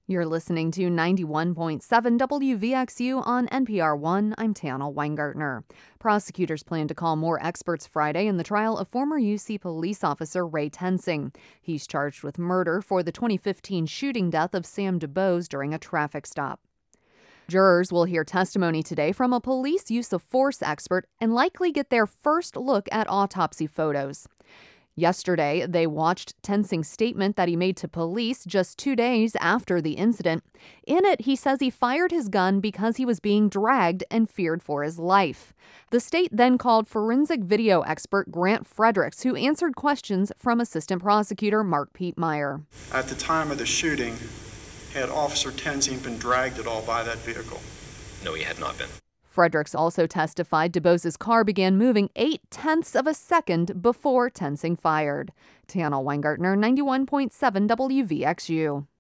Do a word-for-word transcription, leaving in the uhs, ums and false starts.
You're listening to ninety-one point seven W V X U on N P R one. I'm Tana Weingartner. Prosecutors plan to call more experts Friday in the trial of former U C police officer Ray Tensing. He's charged with murder for the twenty fifteen shooting death of Sam DuBose during a traffic stop. Jurors will hear testimony today from a police use of force expert and likely get their first look at autopsy photos. Yesterday, they watched Tensing's statement that he made to police just two days after the incident. In it, he says he fired his gun because he was being dragged and feared for his life. The state then called forensic video expert Grant Fredericks, who answered questions from Assistant Prosecutor Mark Pietmeyer. At the time of the shooting, had Officer Tensing been dragged at all by that vehicle? No, he had not been. Fredericks also testified DuBose's car began moving eight-tenths of a second before Tensing fired. Tana Weingartner, ninety-one point seven W V X U.